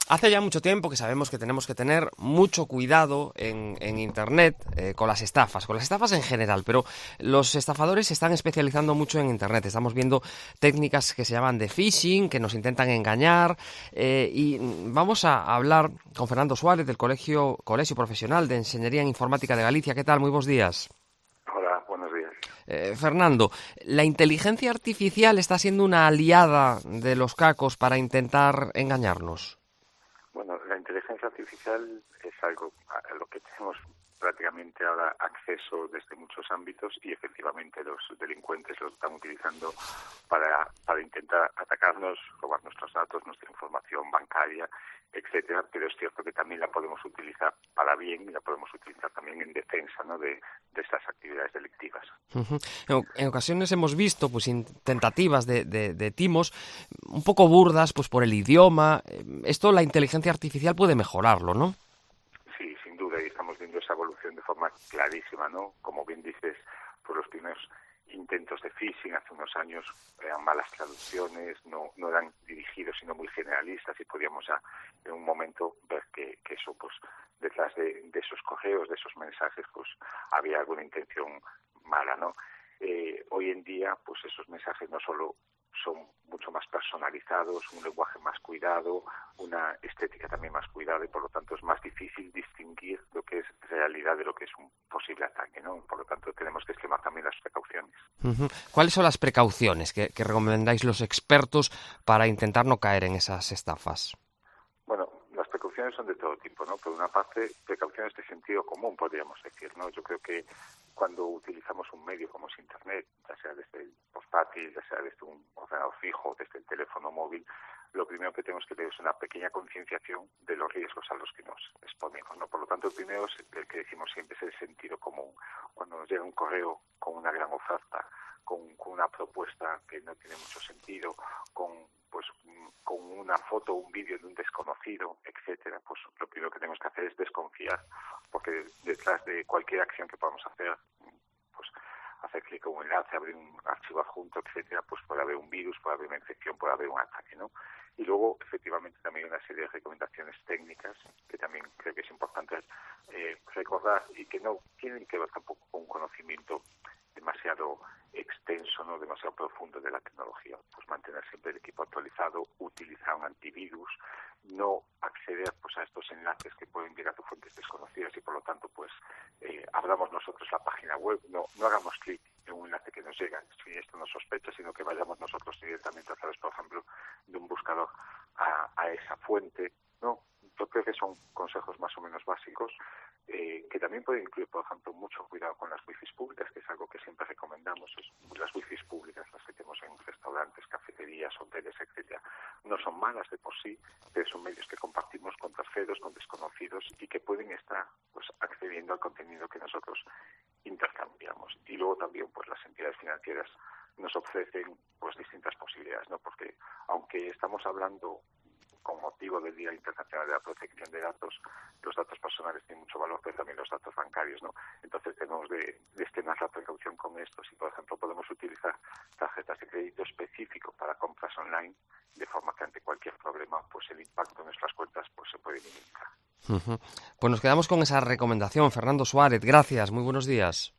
Hace ya mucho tiempo que sabemos que tenemos que tener mucho cuidado en Internet con las estafas en general, pero los estafadores se están especializando mucho en Internet. Estamos viendo técnicas que se llaman de phishing, que nos intentan engañar, y vamos a hablar con Fernando Suárez del Colegio Profesional de Enseñería en Informática de Galicia. ¿Qué tal? Muy buenos días. Hola, buenos días. Fernando, ¿la inteligencia artificial está siendo una aliada de los cacos para intentar engañarnos? Bueno, la inteligencia artificial es algo a lo que tenemos prácticamente ahora acceso desde muchos ámbitos y efectivamente los delincuentes lo están utilizando para intentar atacarnos, robar nuestros datos, nuestra información bancaria, etcétera, pero es cierto que también la podemos utilizar para bien y la podemos utilizar también en defensa, ¿no?, de estas actividades delictivas. En ocasiones hemos visto pues tentativas de timos un poco burdas pues por el idioma. Esto la inteligencia artificial puede mejorarlo, ¿no? Sí, sin duda, y estamos viendo esa evolución de forma clarísima, ¿no? Como bien dices, por los primeros intentos de phishing hace unos años eran malas traducciones, no eran dirigidos sino muy generalistas y podíamos ya en un momento ver que eso, pues detrás de esos correos, de esos mensajes, pues había alguna intención mala, ¿no? Hoy en día, pues esos mensajes no solo son mucho más personalizados, un lenguaje más cuidado, una estética también más cuidada y por lo tanto es más difícil distinguir lo que es realidad de lo que es un posible ataque, ¿no? Por lo tanto tenemos que extremar también las precauciones. ¿Cuáles son las precauciones que recomendáis los expertos para intentar no caer en esas estafas? Bueno, las precauciones son de todo tipo, ¿no? Por una parte, precauciones de sentido común, podríamos decir, ¿no? Yo creo que cuando utilizamos un medio como es Internet, ya sea desde el portátil, ya sea desde un ordenador fijo, desde el teléfono móvil, lo primero que tenemos que tener es una pequeña concienciación de los riesgos a los que nos exponemos, ¿no? Por lo tanto, el primero es el que decimos siempre, es el sentido común. Cuando nos llega un correo con una gran oferta, con una propuesta que no tiene mucho sentido, con una foto o un vídeo de un desconocido, etcétera, pues lo primero que tenemos que hacer es desconfiar, porque detrás de cualquier acción que podamos hacer, pues hacer clic en un enlace, abrir un archivo adjunto, etcétera, pues puede haber un virus, puede haber una infección, puede haber un ataque, ¿no? Y luego, efectivamente, también hay una serie de recomendaciones técnicas que también creo que es importante recordar y que no tienen que ver tampoco con un conocimiento demasiado extenso, no demasiado profundo de la tecnología. Pues mantener siempre el equipo actualizado, utilizar un antivirus, no acceder pues a estos enlaces que pueden llegar a fuentes desconocidas y por lo tanto pues abramos nosotros la página web, no hagamos clic en un enlace que nos llega, si esto nos sospecha, sino que vayamos nosotros directamente a través, por ejemplo, de un buscador a esa fuente, ¿no? Yo creo que son consejos más o menos básicos que también pueden incluir, por ejemplo, mucho cuidado con las wifis públicas, que es algo que siempre recomendamos. Las wifis públicas, las que tenemos en restaurantes, cafeterías, hoteles, etcétera, no son malas de por sí, pero son medios que compartimos con terceros, con desconocidos y que pueden estar pues accediendo al contenido que nosotros intercambiamos. Y luego también pues las entidades financieras nos ofrecen pues distintas posibilidades, ¿no? Porque aunque estamos hablando con motivo del Día Internacional de la Protección de Datos, los datos personales tienen mucho valor, pero también los datos bancarios, ¿no? Entonces tenemos de extremar la precaución con esto. Si, por ejemplo, podemos utilizar tarjetas de crédito específico para compras online, de forma que ante cualquier problema, pues el impacto en nuestras cuentas pues se puede minimizar. Pues nos quedamos con esa recomendación. Fernando Suárez, gracias, muy buenos días.